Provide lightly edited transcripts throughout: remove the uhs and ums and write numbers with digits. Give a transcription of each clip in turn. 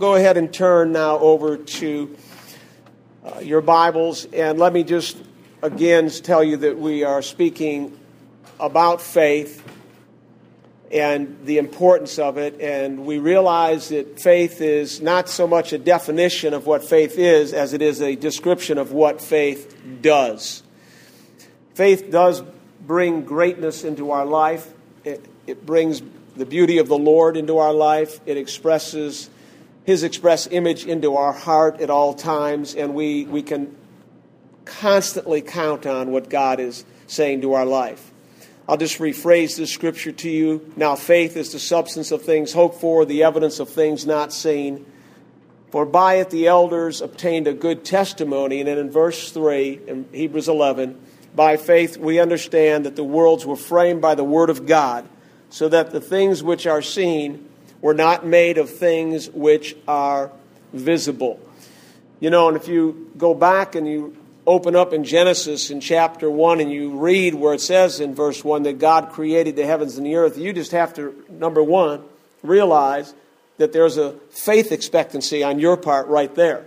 go ahead and turn now over to your Bibles, and let me just again tell you that we are speaking about faith and the importance of it, and we realize that faith is not so much a definition of what faith is as it is a description of what faith does. Faith does bring greatness into our life. It brings the beauty of the Lord into our life. It expresses His express image into our heart at all times, and we can constantly count on what God is saying to our life. I'll just rephrase this scripture to you. Now faith is the substance of things hoped for, the evidence of things not seen. For by it the elders obtained a good testimony. And then in verse 3, in Hebrews 11, by faith we understand that the worlds were framed by the word of God, so that the things which are seen were not made of things which are visible. You know, and if you go back and you open up in Genesis in chapter 1 and you read where it says in verse 1 that God created the heavens and the earth, you just have to, number one, realize that there's a faith expectancy on your part right there.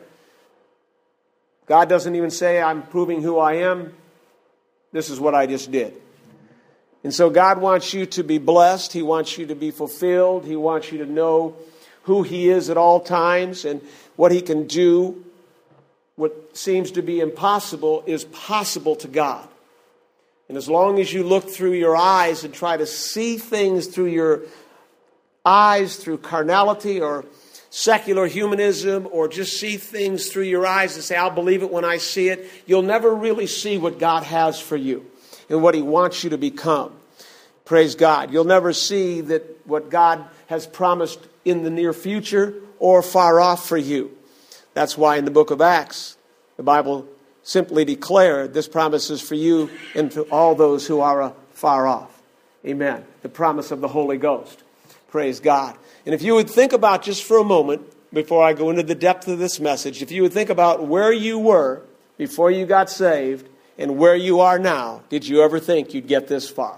God doesn't even say, I'm proving who I am. This is what I just did. And so God wants you to be blessed. He wants you to be fulfilled. He wants you to know who He is at all times and what He can do. What seems to be impossible is possible to God. And as long as you look through your eyes and try to see things through your eyes, through carnality or secular humanism, or just see things through your eyes and say, I'll believe it when I see it, you'll never really see what God has for you and what He wants you to become. Praise God. You'll never see that what God has promised in the near future or far off for you. That's why in the book of Acts, the Bible simply declared this promise is for you and to all those who are far off. Amen. The promise of the Holy Ghost. Praise God. And if you would think about just for a moment, before I go into the depth of this message, if you would think about where you were before you got saved and where you are now, did you ever think you'd get this far?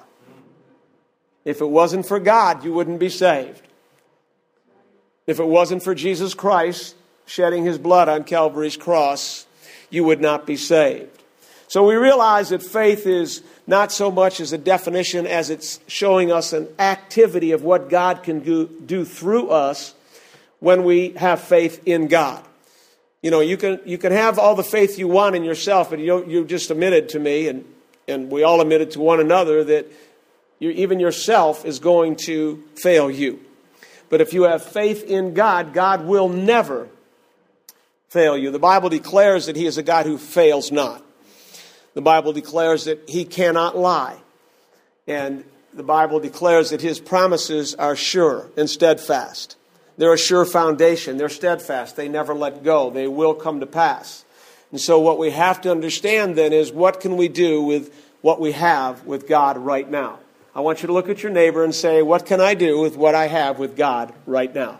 If it wasn't for God, you wouldn't be saved. If it wasn't for Jesus Christ shedding His blood on Calvary's cross, you would not be saved. So we realize that faith is not so much as a definition as it's showing us an activity of what God can do through us when we have faith in God. You know, you can have all the faith you want in yourself, but you just admitted to me, and we all admitted to one another, that even yourself is going to fail you. But if you have faith in God, God will never fail you. The Bible declares that He is a God who fails not. The Bible declares that He cannot lie. And the Bible declares that His promises are sure and steadfast. They're a sure foundation. They're steadfast. They never let go. They will come to pass. And so what we have to understand then is, what can we do with what we have with God right now? I want you to look at your neighbor and say, what can I do with what I have with God right now?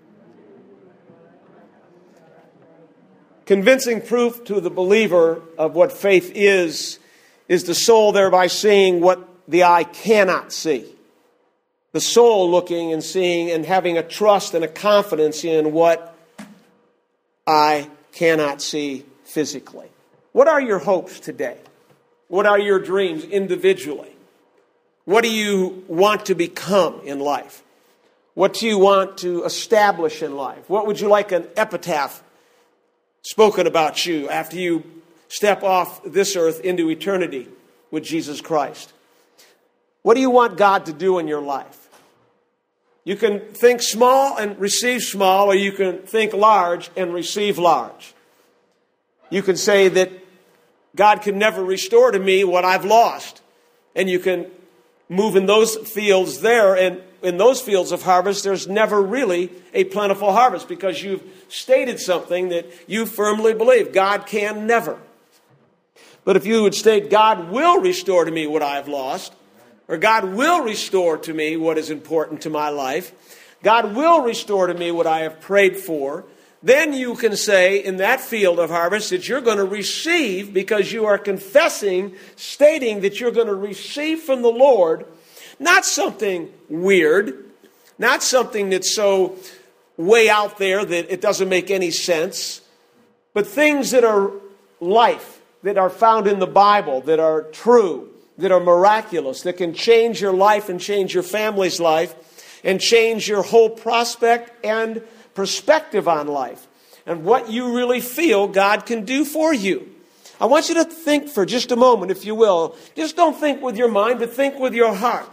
Convincing proof to the believer of what faith is the soul thereby seeing what the eye cannot see. The soul looking and seeing and having a trust and a confidence in what I cannot see physically. What are your hopes today? What are your dreams individually? What do you want to become in life? What do you want to establish in life? What would you like an epitaph spoken about you after you step off this earth into eternity with Jesus Christ? What do you want God to do in your life? You can think small and receive small, or you can think large and receive large. You can say that God can never restore to me what I've lost. And you can move in those fields there, and in those fields of harvest, there's never really a plentiful harvest, because you've stated something that you firmly believe. God can never. But if you would state, God will restore to me what I have lost, or God will restore to me what is important to my life, God will restore to me what I have prayed for, then you can say in that field of harvest that you're going to receive, because you are confessing, stating that you're going to receive from the Lord, not something weird, not something that's so way out there that it doesn't make any sense, but things that are life, that are found in the Bible, that are true, that are miraculous, that can change your life and change your family's life and change your whole prospect and perspective on life and what you really feel God can do for you. I want you to think for just a moment, if you will. Just don't think with your mind, but think with your heart.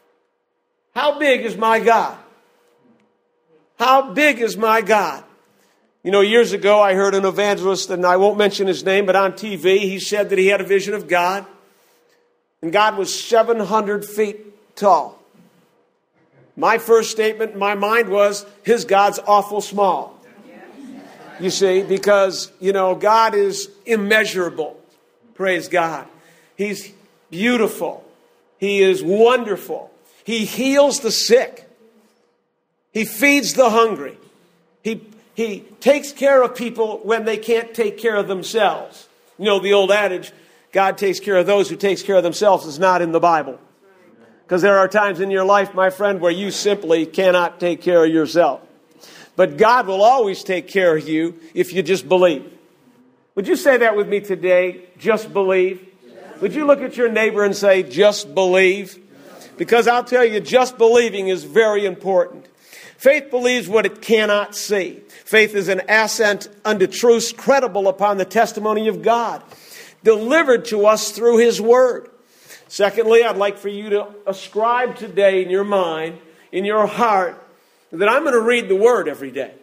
How big is my God? How big is my God? You know, years ago I heard an evangelist, and I won't mention his name, but on TV he said that he had a vision of God. And God was 700 feet tall. My first statement in my mind was, his God's awful small. You see, because, you know, God is immeasurable. Praise God. He's beautiful. He is wonderful. He heals the sick. He feeds the hungry. He takes care of people when they can't take care of themselves. You know, the old adage, God takes care of those who takes care of themselves, is not in the Bible. Because there are times in your life, my friend, where you simply cannot take care of yourself. But God will always take care of you if you just believe. Would you say that with me today? Just believe. Would you look at your neighbor and say, just believe? Because I'll tell you, just believing is very important. Faith believes what it cannot see. Faith is an assent unto truths credible upon the testimony of God, delivered to us through His Word. Secondly, I'd like for you to ascribe today in your mind, in your heart, that I'm going to read the Word every day.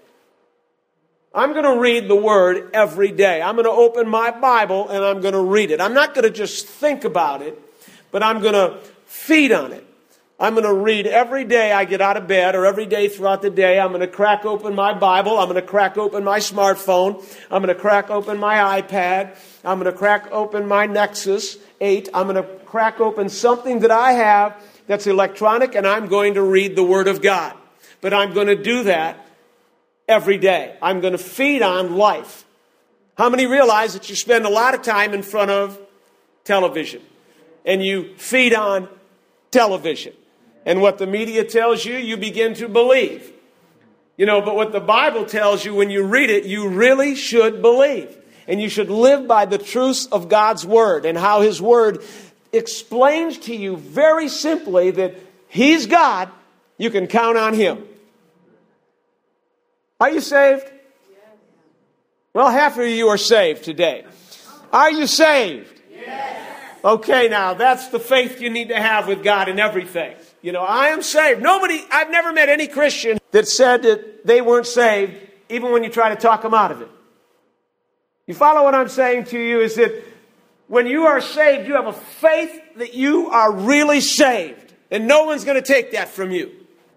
I'm going to read the Word every day. I'm going to open my Bible and I'm going to read it. I'm not going to just think about it, but I'm going to feed on it. I'm going to read every day I get out of bed, or every day throughout the day. I'm going to crack open my Bible. I'm going to crack open my smartphone. I'm going to crack open my iPad. I'm going to crack open my Nexus 8. I'm going to crack open something that I have that's electronic, and I'm going to read the Word of God. But I'm going to do that every day. I'm going to feed on life. How many realize that you spend a lot of time in front of television and you feed on television? And what the media tells you, you begin to believe. You know, but what the Bible tells you when you read it, you really should believe. And you should live by the truths of God's Word and how His Word explains to you very simply that He's God. You can count on Him. Are you saved? Well, half of you are saved today. Are you saved? Yes. Okay, now that's the faith you need to have with God in everything. You know, I am saved. I've never met any Christian that said that they weren't saved, even when you try to talk them out of it. You follow what I'm saying to you is that when you are saved, you have a faith that you are really saved. And no one's going to take that from you.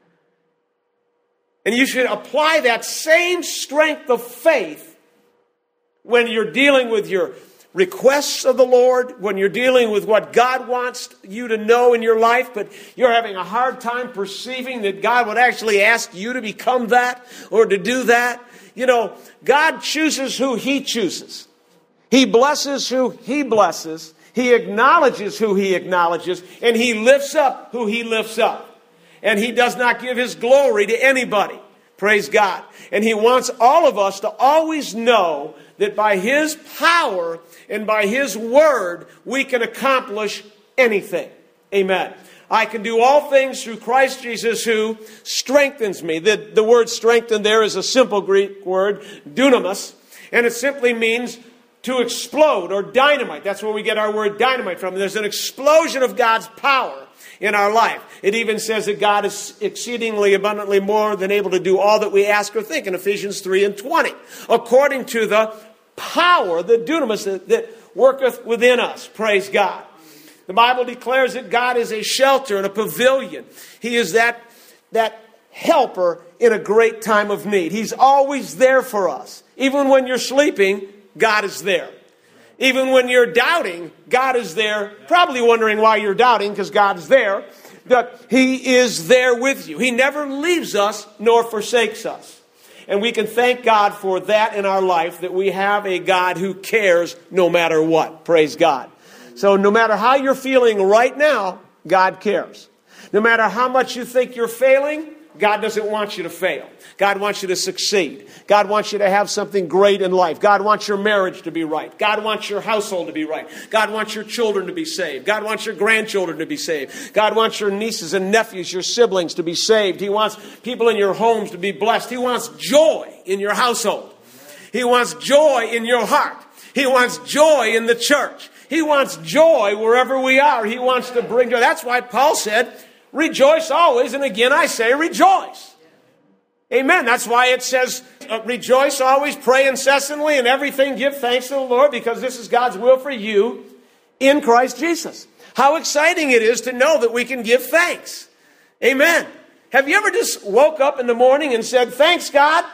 And you should apply that same strength of faith when you're dealing with your requests of the Lord, when you're dealing with what God wants you to know in your life, but you're having a hard time perceiving that God would actually ask you to become that or to do that. You know, God chooses who He chooses. He blesses who He blesses. He acknowledges who He acknowledges. And He lifts up who He lifts up. And He does not give His glory to anybody. Praise God. And He wants all of us to always know that by His power and by His Word, we can accomplish anything. Amen. I can do all things through Christ Jesus who strengthens me. The word strengthen there is a simple Greek word, dunamis, and it simply means to explode or dynamite. That's where we get our word dynamite from. There's an explosion of God's power in our life. It even says that God is exceedingly abundantly more than able to do all that we ask or think in Ephesians 3:20. According to the power, the dunamis that worketh within us. Praise God. The Bible declares that God is a shelter and a pavilion. He is that helper in a great time of need. He's always there for us. Even when you're sleeping, God is there. Even when you're doubting, God is there. Probably wondering why you're doubting, because God is there. But He is there with you. He never leaves us nor forsakes us. And we can thank God for that in our life, that we have a God who cares no matter what. Praise God. So no matter how you're feeling right now, God cares. No matter how much you think you're failing God doesn't want you to fail. God wants you to succeed. God wants you to have something great in life. God wants your marriage to be right. God wants your household to be right. God wants your children to be saved. God wants your grandchildren to be saved. God wants your nieces and nephews, your siblings to be saved. He wants people in your homes to be blessed. He wants joy in your household. He wants joy in your heart. He wants joy in the church. He wants joy wherever we are. He wants to bring joy. That's why Paul said, rejoice always, and again I say rejoice. Amen. That's why it says, rejoice always, pray incessantly, and everything give thanks to the Lord, because this is God's will for you in Christ Jesus. How exciting it is to know that we can give thanks. Amen. Have you ever just woke up in the morning and said, thanks, God?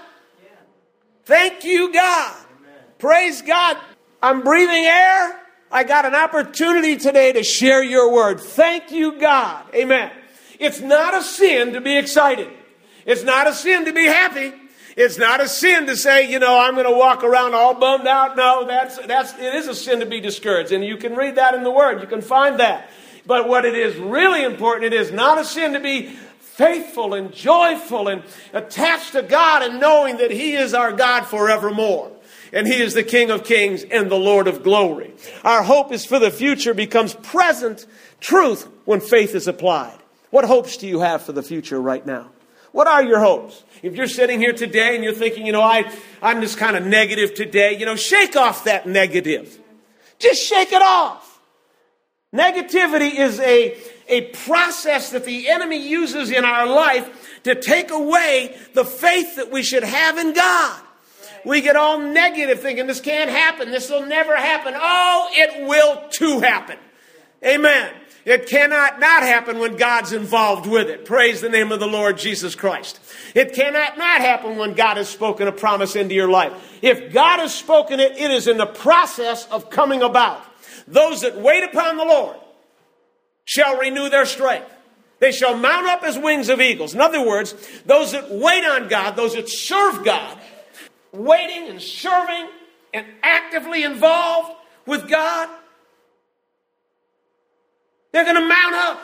Thank you, God. Praise God. I'm breathing air. I got an opportunity today to share your word. Thank you, God. Amen. It's not a sin to be excited. It's not a sin to be happy. It's not a sin to say, I'm going to walk around all bummed out. No, it is a sin to be discouraged. And you can read that in the Word. You can find that. But what it is really important, it is not a sin to be faithful and joyful and attached to God and knowing that He is our God forevermore. And He is the King of Kings and the Lord of glory. Our hope is for the future becomes present truth when faith is applied. What hopes do you have for the future right now? What are your hopes? If you're sitting here today and you're thinking, I'm just kind of negative today, shake off that negative. Just shake it off. Negativity is a process that the enemy uses in our life to take away the faith that we should have in God. We get all negative thinking this can't happen. This will never happen. Oh, it will too happen. Amen. It cannot not happen when God's involved with it. Praise the name of the Lord Jesus Christ. It cannot not happen when God has spoken a promise into your life. If God has spoken it, it is in the process of coming about. Those that wait upon the Lord shall renew their strength. They shall mount up as wings of eagles. In other words, those that wait on God, those that serve God, waiting and serving and actively involved with God, they're going to mount up.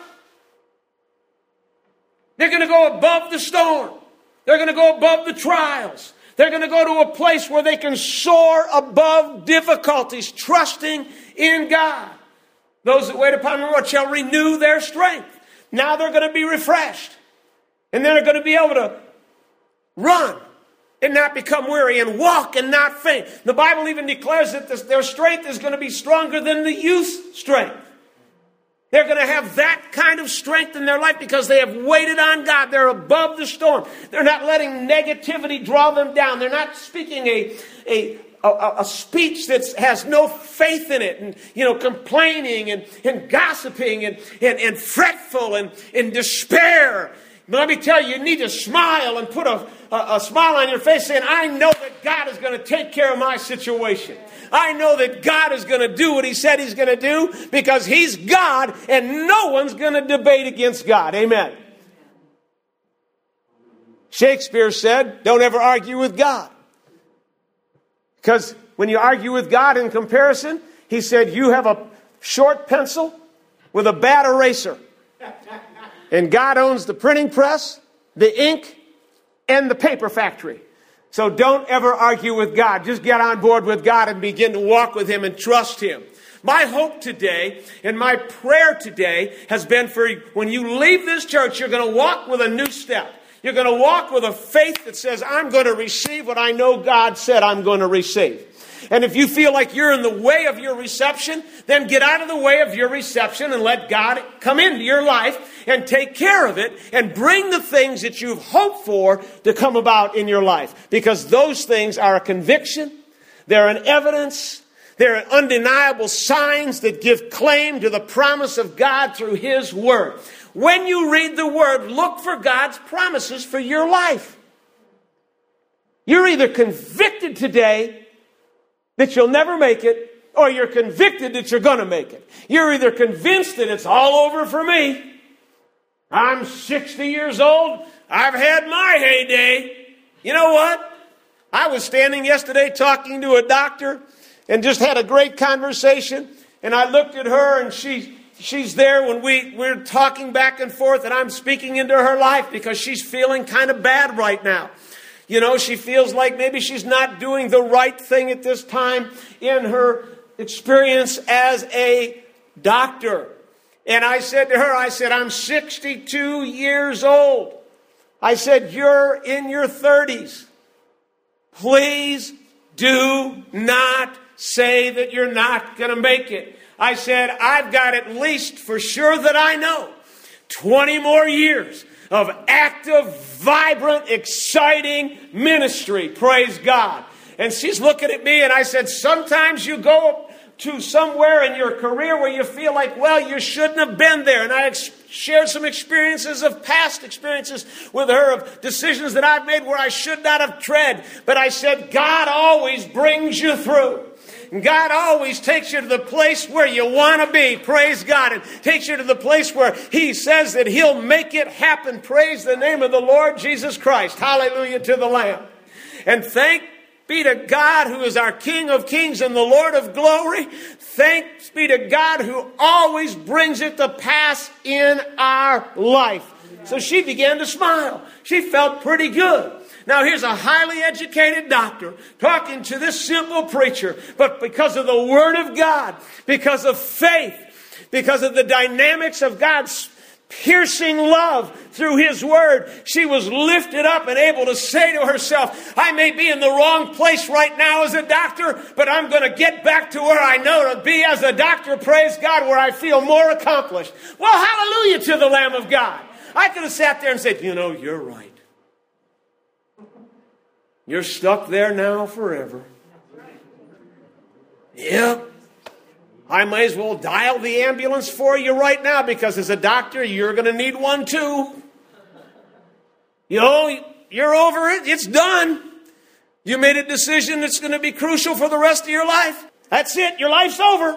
They're going to go above the storm. They're going to go above the trials. They're going to go to a place where they can soar above difficulties, trusting in God. Those that wait upon the Lord shall renew their strength. Now they're going to be refreshed. And then they're going to be able to run and not become weary, and walk and not faint. The Bible even declares that their strength is going to be stronger than the youth's strength. They're going to have that kind of strength in their life because they have waited on God. They're above the storm. They're not letting negativity draw them down. They're not speaking a speech that has no faith in it, and complaining and gossiping and fretful and despair. But let me tell you, you need to smile and put a smile on your face saying, I know that God is going to take care of my situation. I know that God is going to do what He said He's going to do because He's God and no one's going to debate against God. Amen. Shakespeare said, don't ever argue with God. Because when you argue with God in comparison, he said, you have a short pencil with a bad eraser. And God owns the printing press, the ink, and the paper factory. So don't ever argue with God. Just get on board with God and begin to walk with Him and trust Him. My hope today and my prayer today has been for when you leave this church, you're going to walk with a new step. You're going to walk with a faith that says, I'm going to receive what I know God said I'm going to receive. And if you feel like you're in the way of your reception, then get out of the way of your reception and let God come into your life and take care of it and bring the things that you've hoped for to come about in your life. Because those things are a conviction, they're an evidence, they're undeniable signs that give claim to the promise of God through His Word. When you read the Word, look for God's promises for your life. You're either convicted today that you'll never make it, or you're convicted that you're going to make it. You're either convinced that it's all over for me. I'm 60 years old. I've had my heyday. You know what? I was standing yesterday talking to a doctor and just had a great conversation. And I looked at her and she she's there when we're talking back and forth, and I'm speaking into her life because she's feeling kind of bad right now. You know, she feels like maybe she's not doing the right thing at this time in her experience as a doctor. And I said to her, I'm 62 years old. I said, you're in your 30s. Please do not say that you're not going to make it. I said, I've got at least, for sure that I know, 20 more years of active, vibrant, exciting ministry. Praise God. And she's looking at me, and I said, sometimes you go to somewhere in your career where you feel like, well, you shouldn't have been there. And I shared some experiences of past experiences with her of decisions that I've made where I should not have tread. But I said, God always brings you through. God always takes you to the place where you want to be. Praise God. And takes you to the place where He says that He'll make it happen. Praise the name of the Lord Jesus Christ. Hallelujah to the Lamb. And thank be to God who is our King of Kings and the Lord of glory. Thanks be to God who always brings it to pass in our life. So she began to smile. She felt pretty good. Now here's a highly educated doctor talking to this simple preacher. But because of the Word of God, because of faith, because of the dynamics of God's piercing love through His Word, she was lifted up and able to say to herself, I may be in the wrong place right now as a doctor, but I'm going to get back to where I know to be as a doctor, praise God, where I feel more accomplished. Well, hallelujah to the Lamb of God. I could have sat there and said, you know, you're right. You're stuck there now forever. Yep. I might as well dial the ambulance for you right now because as a doctor, you're going to need one too. You know, you're over it. It's done. You made a decision that's going to be crucial for the rest of your life. That's it. Your life's over.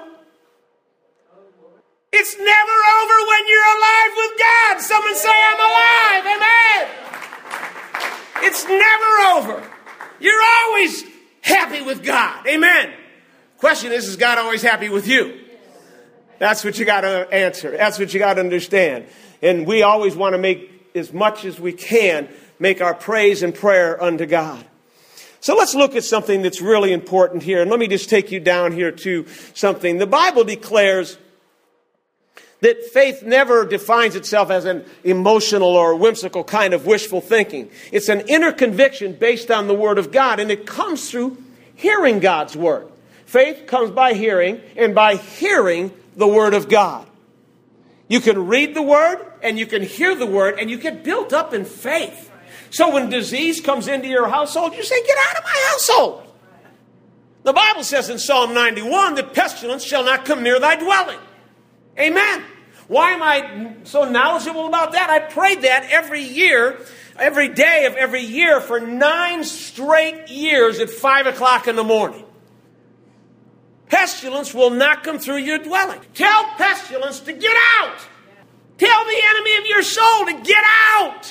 It's never over when you're alive with God. Someone say, I'm alive. Amen. It's never over. You're always happy with God. Amen. Question is God always happy with you? That's what you got to answer. That's what you got to understand. And we always want to make as much as we can, make our praise and prayer unto God. So let's look at something that's really important here. And let me just take you down here to something. The Bible declares that faith never defines itself as an emotional or whimsical kind of wishful thinking. It's an inner conviction based on the Word of God, and it comes through hearing God's Word. Faith comes by hearing, and by hearing the Word of God. You can read the Word, and you can hear the Word, and you get built up in faith. So when disease comes into your household, you say, get out of my household. The Bible says in Psalm 91 that pestilence shall not come near thy dwelling. Amen. Why am I so knowledgeable about that? I prayed that every year, every day of every year for 9 straight years at 5 o'clock in the morning. Pestilence will not come through your dwelling. Tell pestilence to get out. Tell the enemy of your soul to get out.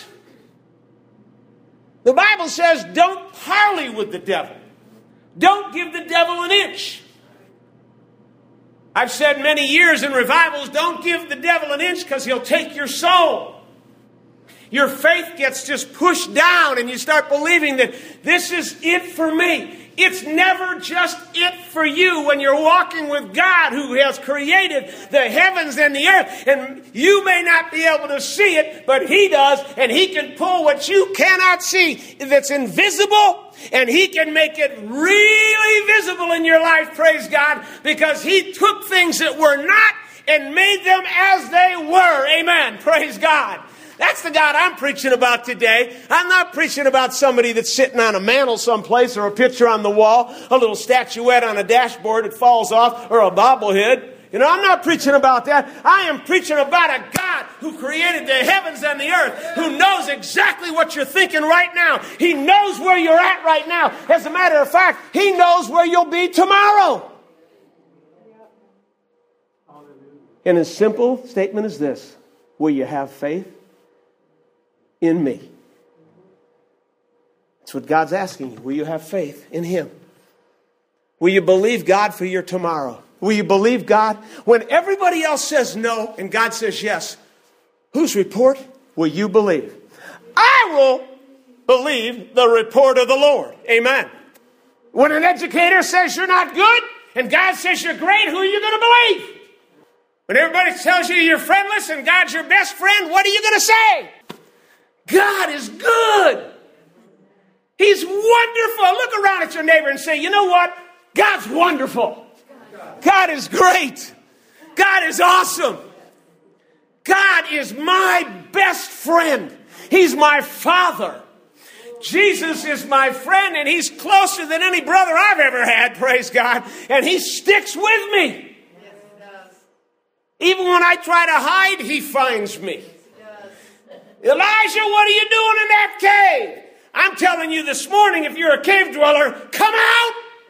The Bible says don't parley with the devil. Don't give the devil an inch. I've said many years in revivals, don't give the devil an inch because he'll take your soul. Your faith gets just pushed down and you start believing that this is it for me. It's never just it for you when you're walking with God who has created the heavens and the earth. And you may not be able to see it, but He does. And He can pull what you cannot see that's invisible, and He can make it really visible in your life, praise God, because He took things that were not and made them as they were. Amen. Praise God. That's the God I'm preaching about today. I'm not preaching about somebody that's sitting on a mantle someplace or a picture on the wall, a little statuette on a dashboard that falls off, or a bobblehead. You know, I'm not preaching about that. I am preaching about a God who created the heavens and the earth, who knows exactly what you're thinking right now. He knows where you're at right now. As a matter of fact, He knows where you'll be tomorrow. And His simple statement is this: will you have faith in me? That's what God's asking you. Will you have faith in Him? Will you believe God for your tomorrow? Will you believe God? When everybody else says no and God says yes, whose report will you believe? I will believe the report of the Lord. Amen. When an educator says you're not good and God says you're great, who are you going to believe? When everybody tells you you're friendless and God's your best friend, what are you going to say? God is good. He's wonderful. Look around at your neighbor and say, you know what? God's wonderful. God is great. God is awesome. God is my best friend. He's my Father. Jesus is my friend, and He's closer than any brother I've ever had, praise God. And He sticks with me. Even when I try to hide, He finds me. Elijah, what are you doing in that cave? I'm telling you this morning, if you're a cave dweller, come out.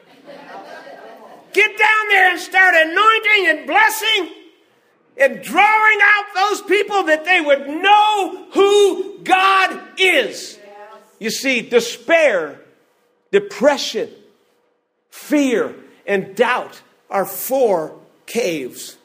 Get down there and start anointing and blessing and drawing out those people that they would know who God is. You see, despair, depression, fear, and doubt are 4 caves.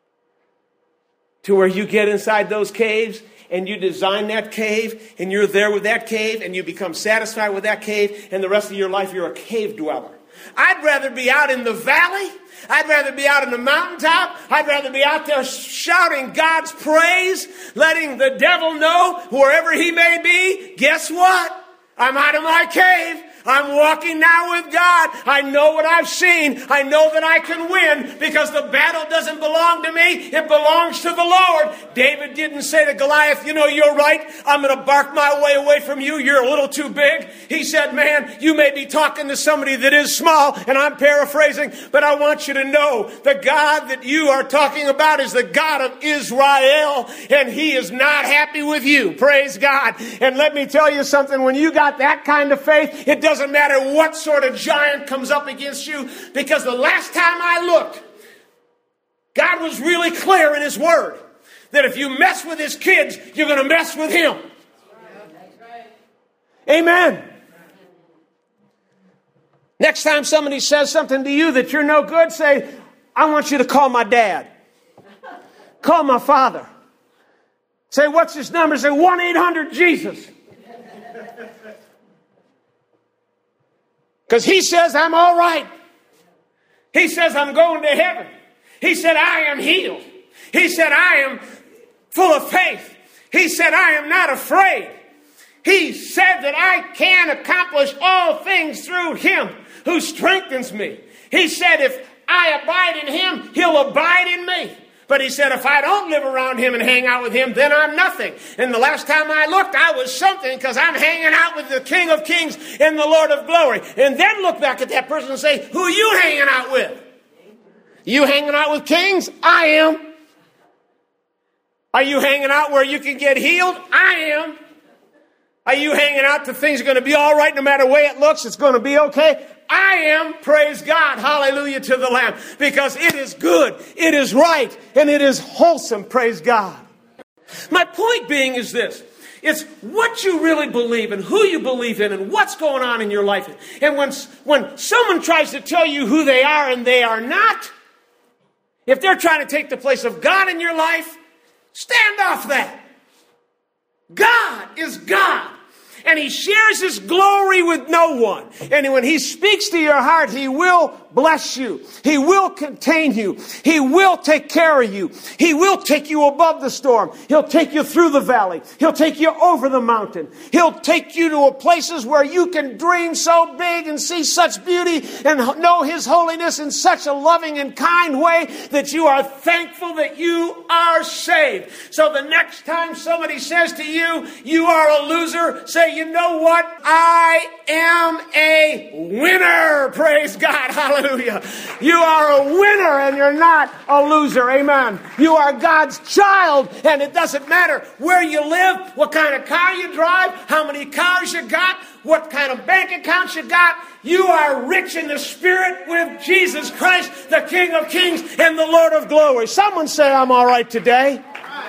To where you get inside those caves and you design that cave and you're there with that cave and you become satisfied with that cave, and the rest of your life you're a cave dweller. I'd rather be out in the valley. I'd rather be out in the mountaintop. I'd rather be out there shouting God's praise, letting the devil know, wherever he may be, guess what? I'm out of my cave. I'm walking now with God. I know what I've seen. I know that I can win because the battle doesn't belong to me. It belongs to the Lord. David didn't say to Goliath, you know, you're right. I'm going to bark my way away from you. You're a little too big. He said, man, you may be talking to somebody that is small, and I'm paraphrasing, but I want you to know the God that you are talking about is the God of Israel, and He is not happy with you. Praise God. And let me tell you something. When you got that kind of faith, it doesn't matter what sort of giant comes up against you, because the last time I looked, God was really clear in His Word that if you mess with His kids, you're going to mess with Him. Amen. Next time somebody says something to you that you're no good, say, I want you to call my dad. Call my father. Say, what's his number? Say, 1-800-Jesus. Because he says I'm all right. He says I'm going to heaven. He said I am healed. He said I am full of faith. He said I am not afraid. He said that I can accomplish all things through Him who strengthens me. He said if I abide in Him, He'll abide in me. But He said, if I don't live around Him and hang out with Him, then I'm nothing. And the last time I looked, I was something, because I'm hanging out with the King of Kings and the Lord of Glory. And then look back at that person and say, who are you hanging out with? You hanging out with kings? I am. Are you hanging out where you can get healed? I am. Are you hanging out that things are going to be all right no matter the way it looks? It's going to be okay? I am. Praise God. Hallelujah to the Lamb. Because it is good, it is right, and it is wholesome. Praise God. My point being is this. It's what you really believe and who you believe in and what's going on in your life. And when someone tries to tell you who they are and they are not, if they're trying to take the place of God in your life, stand off that. God is God. And He shares His glory with no one. And when He speaks to your heart, He will bless you. He will contain you. He will take care of you. He will take you above the storm. He'll take you through the valley. He'll take you over the mountain. He'll take you to places where you can dream so big and see such beauty and know His holiness in such a loving and kind way that you are thankful that you are saved. So the next time somebody says to you, you are a loser, say, you know what? I am a winner. Praise God. Hallelujah. You are a winner and you're not a loser. Amen. You are God's child, and it doesn't matter where you live, what kind of car you drive, how many cars you got, what kind of bank accounts you got. You are rich in the Spirit with Jesus Christ, the King of Kings and the Lord of Glory. Someone say, I'm all right today.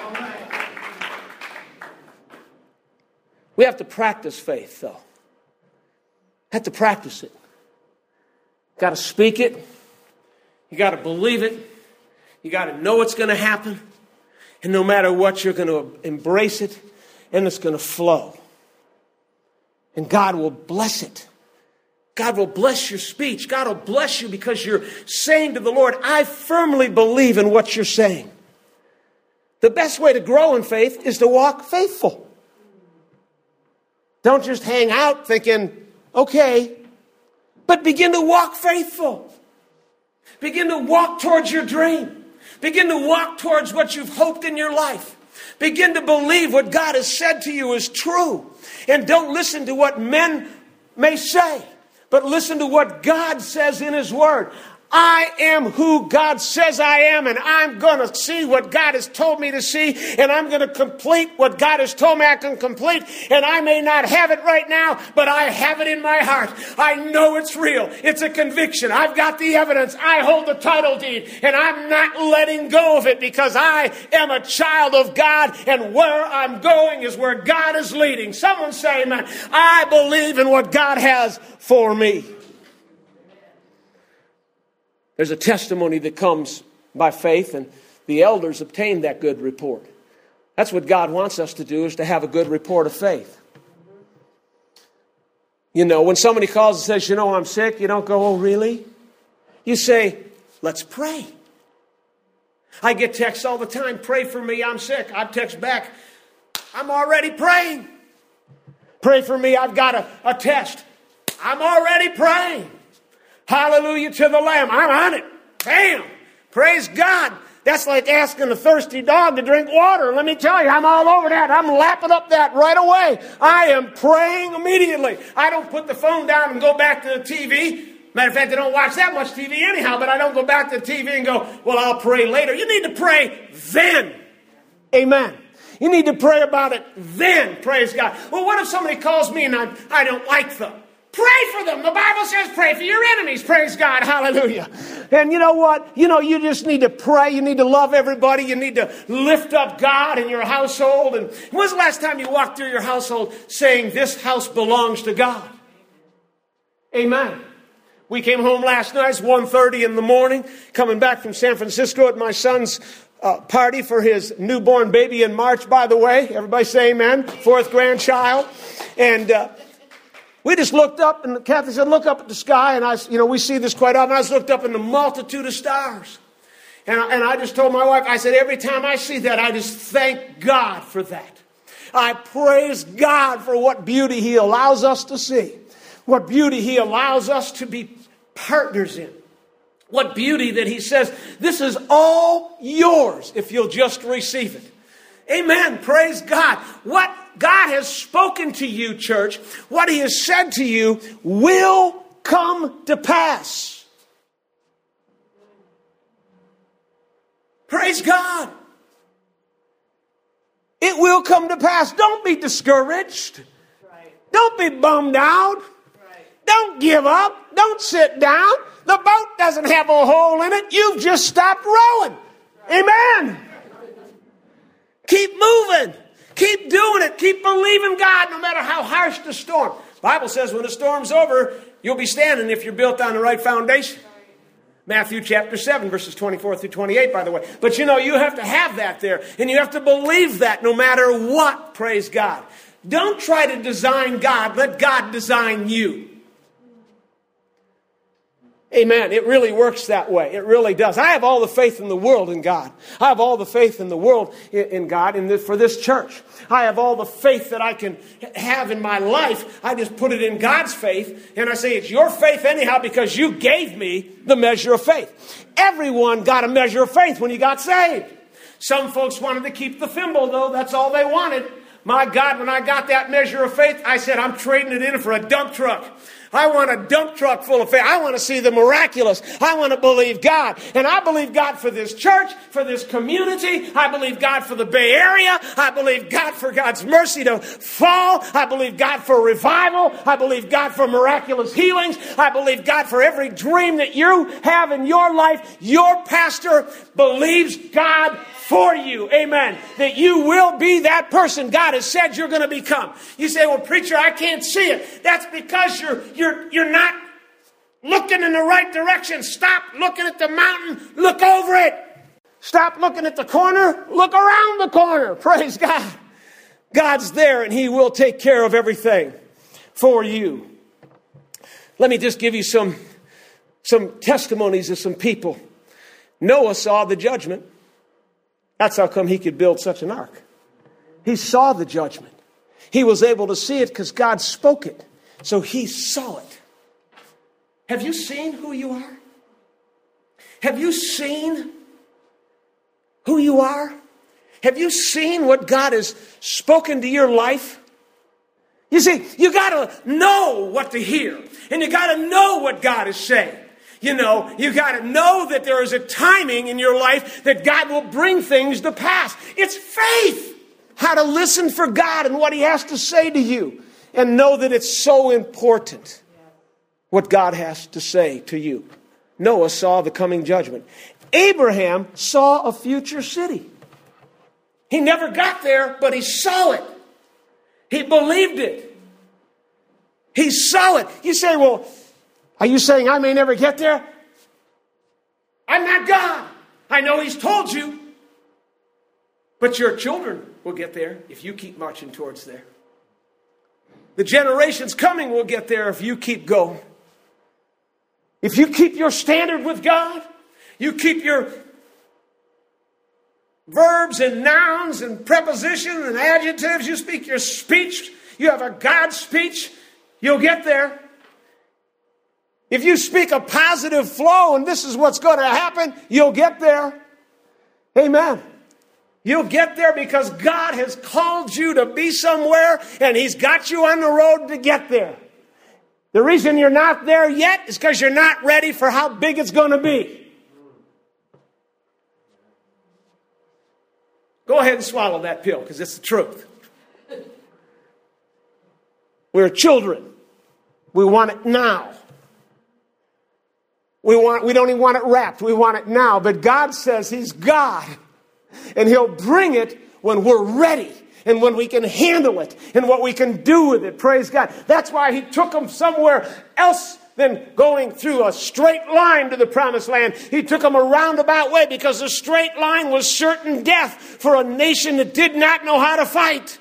We have to practice faith, though. Have to practice it. Got to speak it. You got to believe it. You got to know it's going to happen. And no matter what, you're going to embrace it, and it's going to flow. And God will bless it. God will bless your speech. God will bless you because you're saying to the Lord, I firmly believe in what you're saying. The best way to grow in faith is to walk faithful. Don't just hang out thinking, okay, but begin to walk faithful. Begin to walk towards your dream. Begin to walk towards what you've hoped in your life. Begin to believe what God has said to you is true. And don't listen to what men may say, but listen to what God says in His Word. I am who God says I am, and I'm going to see what God has told me to see, and I'm going to complete what God has told me I can complete, and I may not have it right now, but I have it in my heart. I know it's real. It's a conviction. I've got the evidence. I hold the title deed, and I'm not letting go of it because I am a child of God, and where I'm going is where God is leading. Someone say, amen. I believe in what God has for me. There's a testimony that comes by faith, and the elders obtained that good report. That's what God wants us to do, is to have a good report of faith. You know, when somebody calls and says, I'm sick, you don't go, oh, really? You say, let's pray. I get texts all the time, pray for me, I'm sick. I text back, I'm already praying. Pray for me, I've got a test. I'm already praying. Hallelujah to the Lamb. I'm on it. Bam. Praise God. That's like asking a thirsty dog to drink water. Let me tell you, I'm all over that. I'm lapping up that right away. I am praying immediately. I don't put the phone down and go back to the TV. Matter of fact, I don't watch that much TV anyhow, but I don't go back to the TV and go, well, I'll pray later. You need to pray then. Amen. You need to pray about it then. Praise God. Well, what if somebody calls me and I don't like them? Pray for them. The Bible says pray for your enemies. Praise God. Hallelujah. And you know what? You just need to pray. You need to love everybody. You need to lift up God in your household. And when's the last time you walked through your household saying, this house belongs to God? Amen. We came home last night. It's 1:30 in the morning. Coming back from San Francisco at my son's party for his newborn baby in March, by the way. Everybody say amen. 4th grandchild. And we just looked up, and Kathy said, look up at the sky. And we see this quite often. I just looked up in the multitude of stars. And I just told my wife, I said, every time I see that, I just thank God for that. I praise God for what beauty He allows us to see. What beauty He allows us to be partners in. What beauty that He says, this is all yours if you'll just receive it. Amen. Praise God. What God has spoken to you, church, what He has said to you will come to pass. Praise God. It will come to pass. Don't be discouraged. Don't be bummed out. Don't give up. Don't sit down. The boat doesn't have a hole in it. You've just stopped rowing. Amen. Keep moving. Keep doing it. Keep believing God no matter how harsh the storm. The Bible says when the storm's over, you'll be standing if you're built on the right foundation. Matthew chapter 7, verses 24 through 28, by the way. But you have to have that there. And you have to believe that no matter what. Praise God. Don't try to design God. Let God design you. Amen. It really works that way. It really does. I have all the faith in the world in God. I have all the faith in the world in God for this church. I have all the faith that I can have in my life. I just put it in God's faith. And I say, it's your faith anyhow because you gave me the measure of faith. Everyone got a measure of faith when you got saved. Some folks wanted to keep the thimble, though. That's all they wanted. My God, when I got that measure of faith, I said, I'm trading it in for a dump truck. I want a dump truck full of faith. I want to see the miraculous. I want to believe God. And I believe God for this church, for this community. I believe God for the Bay Area. I believe God for God's mercy to fall. I believe God for revival. I believe God for miraculous healings. I believe God for every dream that you have in your life. Your pastor believes God for you. Amen. That you will be that person God has said you're going to become. You say, well, preacher, I can't see it. That's because you're not looking looking in the right direction. Stop looking at the mountain. Look over it. Stop looking at the corner. Look around the corner. Praise God. God's there and He will take care of everything for you. Let me just give you some testimonies of some people. Noah saw the judgment. That's how come he could build such an ark. He saw the judgment. He was able to see it because God spoke it. So he saw it. Have you seen who you are? Have you seen who you are? Have you seen what God has spoken to your life? You see, you got to know what to hear. And you got to know what God is saying. You know, you got to know that there is a timing in your life that God will bring things to pass. It's faith. How to listen for God and what He has to say to you. And know that it's so important what God has to say to you. Noah saw the coming judgment. Abraham saw a future city. He never got there, but he saw it. He believed it. He saw it. You say, well, are you saying I may never get there? I'm not God. I know He's told you. But your children will get there if you keep marching towards there. The generations coming will get there if you keep going. If you keep your standard with God, you keep your verbs and nouns and prepositions and adjectives, you speak your speech, you have a God speech, you'll get there. If you speak a positive flow and this is what's going to happen, you'll get there. Amen. You'll get there because God has called you to be somewhere and He's got you on the road to get there. The reason you're not there yet is because you're not ready for how big it's going to be. Go ahead and swallow that pill because it's the truth. We're children. We want it now. We don't even want it wrapped. We want it now. But God says He's God. And He'll bring it when we're ready. And when we can handle it. And what we can do with it. Praise God. That's why He took them somewhere else than going through a straight line to the promised land. He took them a roundabout way because the straight line was certain death for a nation that did not know how to fight.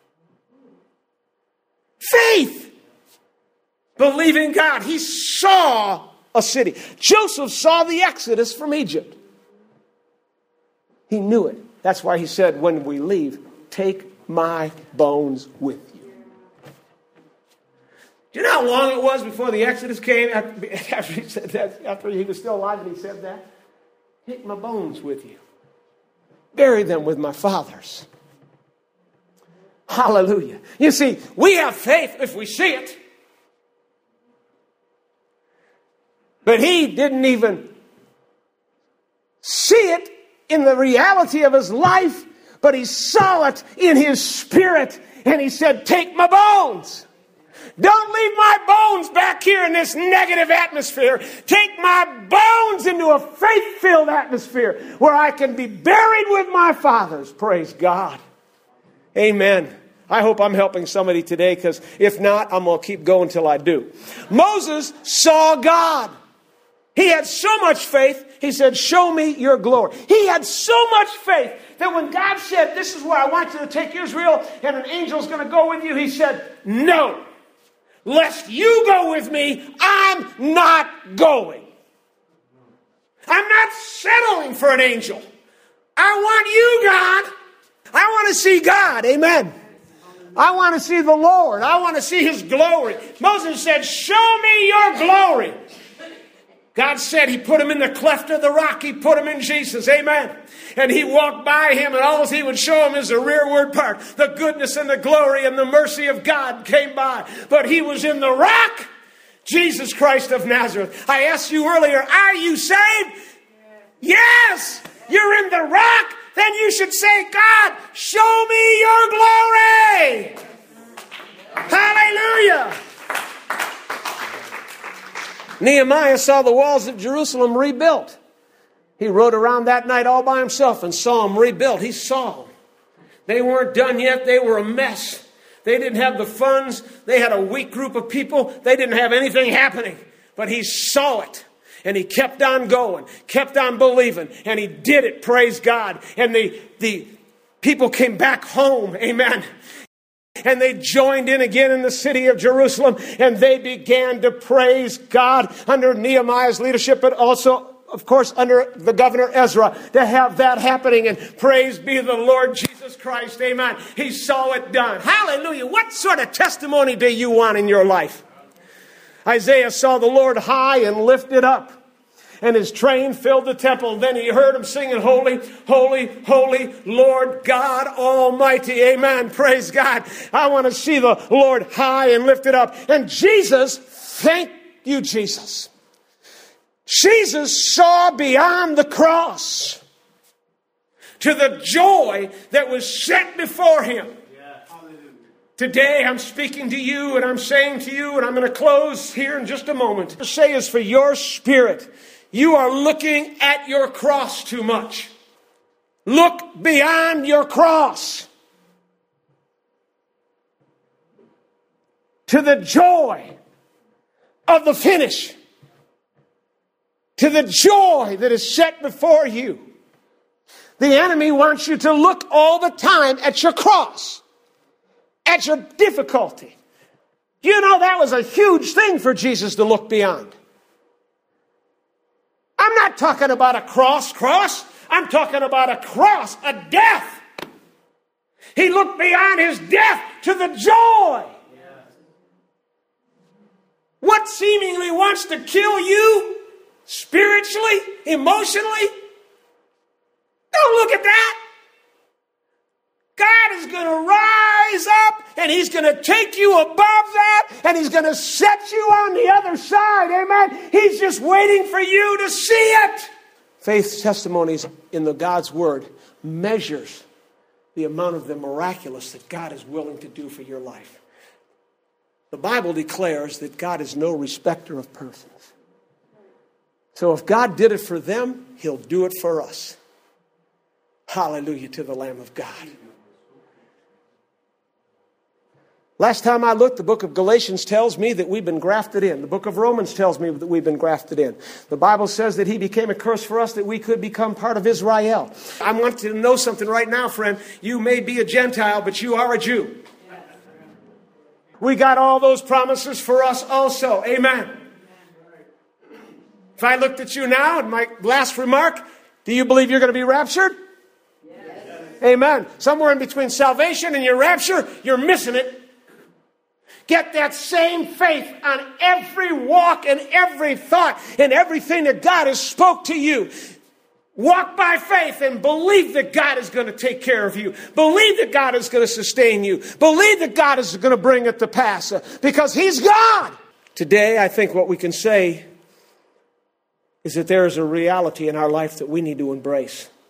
Faith. Believing God. He saw a city. Joseph saw the exodus from Egypt. He knew it. That's why he said, when we leave, take my bones with you. Do you know how long it was before the exodus came? After he said that, after he was still alive and he said that? Take my bones with you. Bury them with my fathers. Hallelujah. You see, we have faith if we see it. But he didn't even see it in the reality of his life, but he saw it in his spirit, and he said, take my bones. Don't leave my bones back here in this negative atmosphere. Take my bones into a faith-filled atmosphere where I can be buried with my fathers. Praise God. Amen. I hope I'm helping somebody today, because if not, I'm going to keep going till I do. Moses saw God. He had so much faith, he said, show me your glory. He had so much faith that when God said, this is where I want you to take Israel, and an angel's going to go with you, he said, no. Lest you go with me, I'm not going. I'm not settling for an angel. I want you, God. I want to see God. Amen. I want to see the Lord. I want to see His glory. Moses said, show me your glory. God said He put him in the cleft of the rock. He put him in Jesus. Amen. And he walked by him, and all He would show him is the rearward part. The goodness and the glory and the mercy of God came by. But he was in the rock, Jesus Christ of Nazareth. I asked you earlier, are you saved? Yes. You're in the rock. Then you should say, God, show me your glory. Hallelujah. Nehemiah saw the walls of Jerusalem rebuilt. He rode around that night all by himself and saw them rebuilt. He saw them. They weren't done yet. They were a mess. They didn't have the funds. They had a weak group of people. They didn't have anything happening. But he saw it. And he kept on going, kept on believing, and he did it, praise God. And the people came back home, amen. And they joined in again in the city of Jerusalem, and they began to praise God under Nehemiah's leadership, but also, of course, under the governor Ezra, to have that happening. And praise be the Lord Jesus Christ, amen. He saw it done. Hallelujah. What sort of testimony do you want in your life? Isaiah saw the Lord high and lifted up, and his train filled the temple. Then he heard him singing, holy, holy, holy, Lord God Almighty. Amen. Praise God. I want to see the Lord high and lifted up. And Jesus, thank you, Jesus. Jesus saw beyond the cross to the joy that was set before him. Today I'm speaking to you and I'm saying to you, and I'm going to close here in just a moment. To say is for your spirit, you are looking at your cross too much. Look beyond your cross to the joy of the finish, to the joy that is set before you. The enemy wants you to look all the time at your cross, at your difficulty. You know, that was a huge thing for Jesus to look beyond. I'm not talking about a cross. I'm talking about a cross, a death. He looked beyond his death to the joy. What seemingly wants to kill you spiritually, emotionally, don't look at that. God is going to rise up and he's going to take you above that and he's going to set you on the other side. Amen. He's just waiting for you to see it. Faith's testimonies in the God's word measures the amount of the miraculous that God is willing to do for your life. The Bible declares that God is no respecter of persons. So if God did it for them, he'll do it for us. Hallelujah to the Lamb of God. Last time I looked, the book of Galatians tells me that we've been grafted in. The book of Romans tells me that we've been grafted in. The Bible says that he became a curse for us that we could become part of Israel. I want you to know something right now, friend. You may be a Gentile, but you are a Jew. We got all those promises for us also. Amen. If I looked at you now, and my last remark, do you believe you're going to be raptured? Yes. Amen. Somewhere in between salvation and your rapture, you're missing it. Get that same faith on every walk and every thought and everything that God has spoke to you. Walk by faith and believe that God is going to take care of you. Believe that God is going to sustain you. Believe that God is going to bring it to pass because he's God. Today, I think what we can say is that there is a reality in our life that we need to embrace.